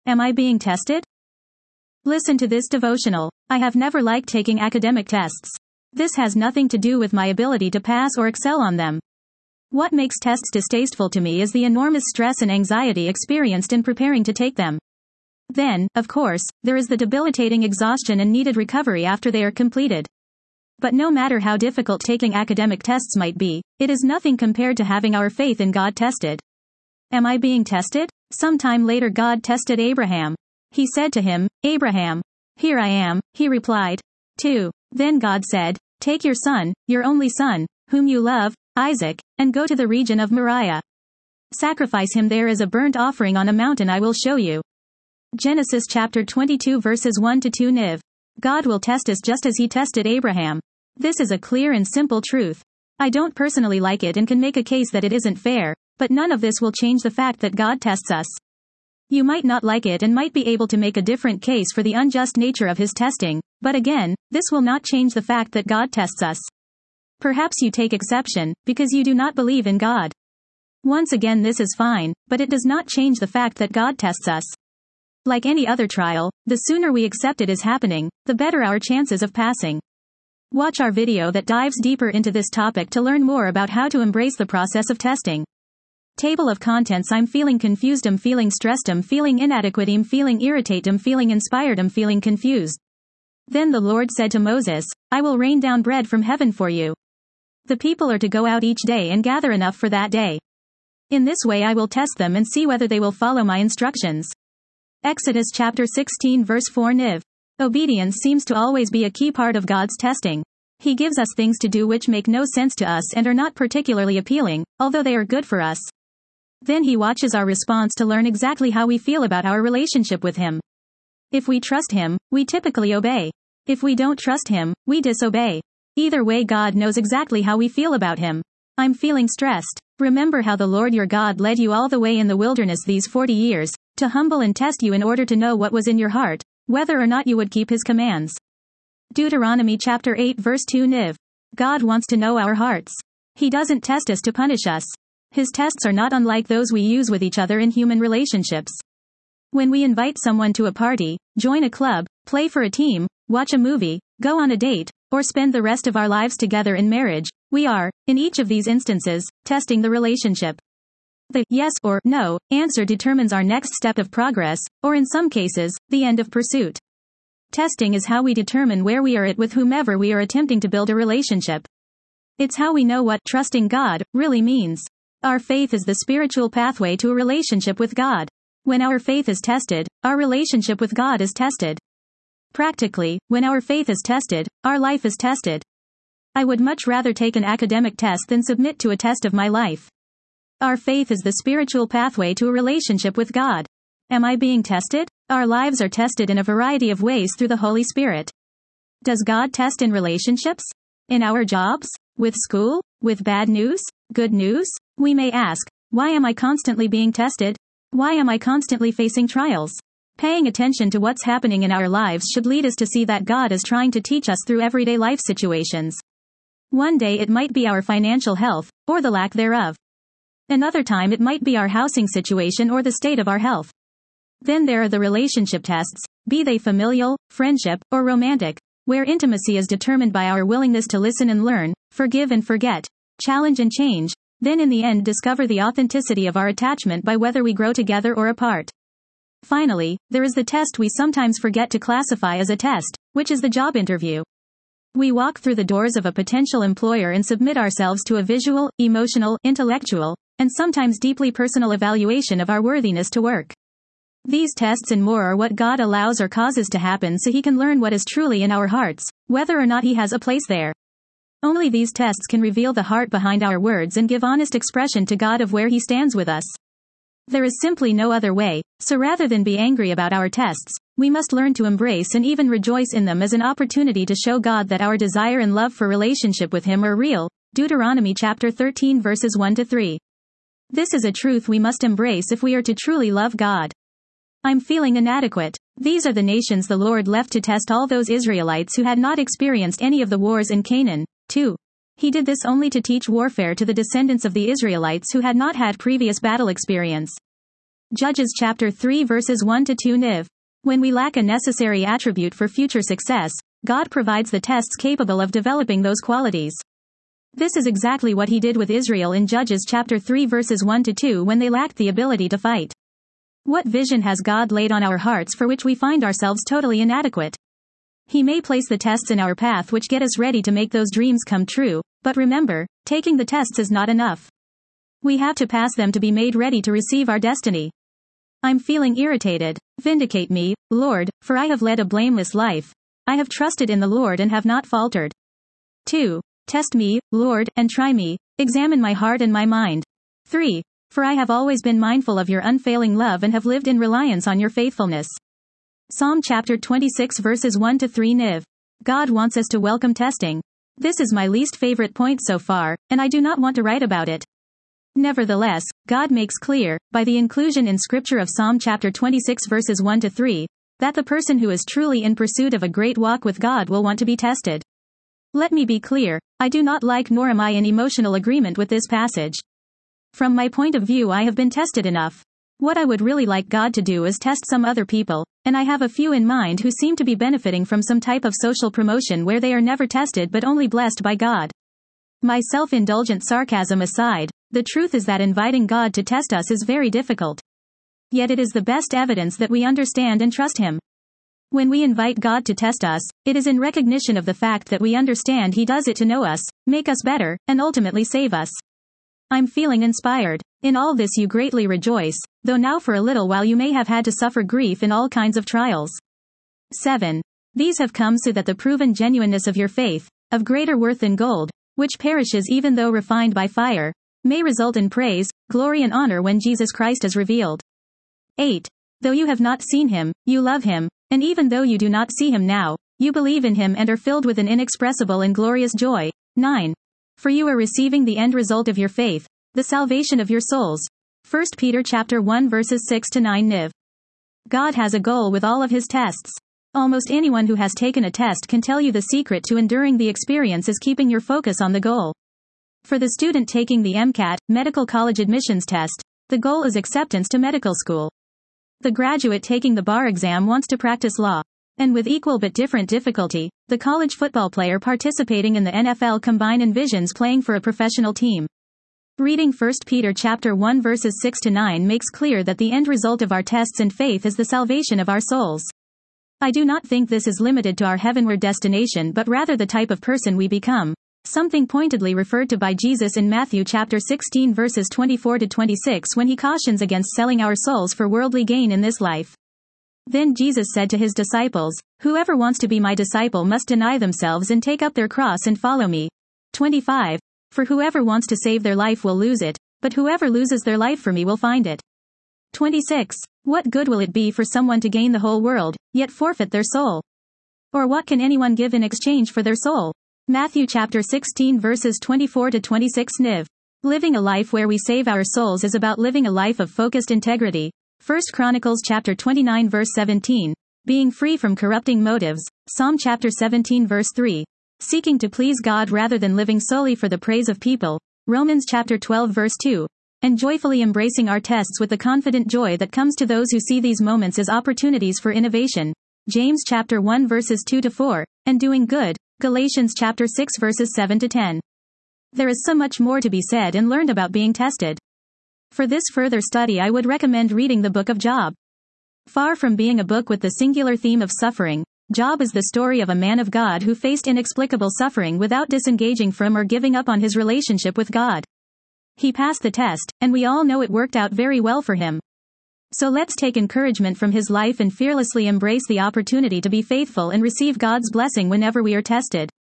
Am I being tested? Listen to this devotional. I have never liked taking academic tests. This has nothing to do with my ability to pass or excel on them. What makes tests distasteful to me is the enormous stress and anxiety experienced in preparing to take them. Then, of course, there is the debilitating exhaustion and needed recovery after they are completed. But no matter how difficult taking academic tests might be, it is nothing compared to having our faith in God tested. Am I being tested? Sometime later God tested Abraham. He said to him, "Abraham." "Here I am," he replied. 2. Then God said, "Take your son, your only son, whom you love, Isaac, and go to the region of Moriah. Sacrifice him there as a burnt offering on a mountain I will show you." Genesis chapter 22 verses 1-2 Niv. God will test us just as he tested Abraham. This is a clear and simple truth. I don't personally like it and can make a case that it isn't fair, but none of this will change the fact that God tests us. You might not like it and might be able to make a different case for the unjust nature of his testing, but again, this will not change the fact that God tests us. Perhaps you take exception, because you do not believe in God. Once again, this is fine, but it does not change the fact that God tests us. Like any other trial, the sooner we accept it is happening, the better our chances of passing. Watch our video that dives deeper into this topic to learn more about how to embrace the process of testing. Table of contents: I'm feeling confused, I'm feeling stressed, I'm feeling inadequate, I'm feeling irritated, I'm feeling inspired, I'm feeling confused. Then the Lord said to Moses, "I will rain down bread from heaven for you. The people are to go out each day and gather enough for that day. In this way I will test them and see whether they will follow my instructions." Exodus chapter 16 verse 4 Niv. Obedience seems to always be a key part of God's testing. He gives us things to do which make no sense to us and are not particularly appealing, although they are good for us. Then he watches our response to learn exactly how we feel about our relationship with him. If we trust him, we typically obey. If we don't trust him, we disobey. Either way, God knows exactly how we feel about him. I'm feeling stressed. Remember how the Lord your God led you all the way in the wilderness these 40 years, to humble and test you in order to know what was in your heart, whether or not you would keep his commands. Deuteronomy chapter 8 verse 2 Niv. God wants to know our hearts. He doesn't test us to punish us. His tests are not unlike those we use with each other in human relationships. When we invite someone to a party, join a club, play for a team, watch a movie, go on a date, or spend the rest of our lives together in marriage, we are, in each of these instances, testing the relationship. The yes or no answer determines our next step of progress, or in some cases, the end of pursuit. Testing is how we determine where we are at with whomever we are attempting to build a relationship. It's how we know what trusting God really means. Our faith is the spiritual pathway to a relationship with God. When our faith is tested, our relationship with God is tested. Practically, when our faith is tested, our life is tested. I would much rather take an academic test than submit to a test of my life. Our faith is the spiritual pathway to a relationship with God. Am I being tested? Our lives are tested in a variety of ways through the Holy Spirit. Does God test in relationships? In our jobs? With school? With bad news? Good news? We may ask, why am I constantly being tested? Why am I constantly facing trials? Paying attention to what's happening in our lives should lead us to see that God is trying to teach us through everyday life situations. One day it might be our financial health, or the lack thereof. Another time it might be our housing situation or the state of our health. Then there are the relationship tests, be they familial, friendship, or romantic, where intimacy is determined by our willingness to listen and learn, forgive and forget, challenge and change, then in the end discover the authenticity of our attachment by whether we grow together or apart. Finally, there is the test we sometimes forget to classify as a test, which is the job interview. We walk through the doors of a potential employer and submit ourselves to a visual, emotional, intellectual, and sometimes deeply personal evaluation of our worthiness to work. These tests and more are what God allows or causes to happen so he can learn what is truly in our hearts, whether or not he has a place there. Only these tests can reveal the heart behind our words and give honest expression to God of where he stands with us. There is simply no other way, so rather than be angry about our tests, we must learn to embrace and even rejoice in them as an opportunity to show God that our desire and love for relationship with him are real. Deuteronomy chapter 13 verses 1-3. This is a truth we must embrace if we are to truly love God. I'm feeling inadequate. These are the nations the Lord left to test all those Israelites who had not experienced any of the wars in Canaan. 2. He did this only to teach warfare to the descendants of the Israelites who had not had previous battle experience. Judges chapter 3 verses 1 to 2 Niv. When we lack a necessary attribute for future success, God provides the tests capable of developing those qualities. This is exactly what he did with Israel in Judges chapter 3 verses 1 to 2 when they lacked the ability to fight. What vision has God laid on our hearts for which we find ourselves totally inadequate? He may place the tests in our path which get us ready to make those dreams come true, but remember, taking the tests is not enough. We have to pass them to be made ready to receive our destiny. I'm feeling irritated. Vindicate me, Lord, for I have led a blameless life. I have trusted in the Lord and have not faltered. 2. Test me, Lord, and try me. Examine my heart and my mind. 3. For I have always been mindful of your unfailing love and have lived in reliance on your faithfulness. Psalm chapter 26 verses 1 to 3 Niv. God wants us to welcome testing. This is my least favorite point so far, and I do not want to write about it. Nevertheless, God makes clear, by the inclusion in Scripture of Psalm chapter 26 verses 1 to 3, that the person who is truly in pursuit of a great walk with God will want to be tested. Let me be clear, I do not like nor am I in emotional agreement with this passage. From my point of view, I have been tested enough. What I would really like God to do is test some other people, and I have a few in mind who seem to be benefiting from some type of social promotion where they are never tested but only blessed by God. My self-indulgent sarcasm aside, the truth is that inviting God to test us is very difficult. Yet it is the best evidence that we understand and trust Him. When we invite God to test us, it is in recognition of the fact that we understand He does it to know us, make us better, and ultimately save us. I'm feeling inspired. In all this you greatly rejoice, though now for a little while you may have had to suffer grief in all kinds of trials. 7. These have come so that the proven genuineness of your faith, of greater worth than gold, which perishes even though refined by fire, may result in praise, glory and honor when Jesus Christ is revealed. 8. Though you have not seen Him, you love Him, and even though you do not see Him now, you believe in Him and are filled with an inexpressible and glorious joy. 9. For you are receiving the end result of your faith, the salvation of your souls. 1 Peter chapter 1 verses 6 to 9 Niv. God has a goal with all of His tests. Almost anyone who has taken a test can tell you the secret to enduring the experience is keeping your focus on the goal. For the student taking the MCAT, medical college admissions test, the goal is acceptance to medical school. The graduate taking the bar exam wants to practice law. And with equal but different difficulty, the college football player participating in the NFL Combine envisions playing for a professional team. Reading 1 Peter chapter 1 verses 6 to 9 makes clear that the end result of our tests and faith is the salvation of our souls. I do not think this is limited to our heavenward destination but rather the type of person we become. Something pointedly referred to by Jesus in Matthew chapter 16 verses 24 to 26 when he cautions against selling our souls for worldly gain in this life. Then Jesus said to his disciples, "Whoever wants to be my disciple must deny themselves and take up their cross and follow me." 25. For whoever wants to save their life will lose it, but whoever loses their life for me will find it. 26. What good will it be for someone to gain the whole world, yet forfeit their soul? Or what can anyone give in exchange for their soul? Matthew chapter 16 verses 24 to 26 Niv. Living a life where we save our souls is about living a life of focused integrity. 1 Chronicles chapter 29 verse 17. Being free from corrupting motives. Psalm chapter 17 verse 3. Seeking to please God rather than living solely for the praise of people. Romans chapter 12 verse 2. And joyfully embracing our tests with the confident joy that comes to those who see these moments as opportunities for innovation. James chapter 1 verses 2 to 4. And doing good. Galatians chapter 6 verses 7 to 10. There is so much more to be said and learned about being tested. For this further study I would recommend reading the book of Job. Far from being a book with the singular theme of suffering, Job is the story of a man of God who faced inexplicable suffering without disengaging from or giving up on his relationship with God. He passed the test, and we all know it worked out very well for him. So let's take encouragement from his life and fearlessly embrace the opportunity to be faithful and receive God's blessing whenever we are tested.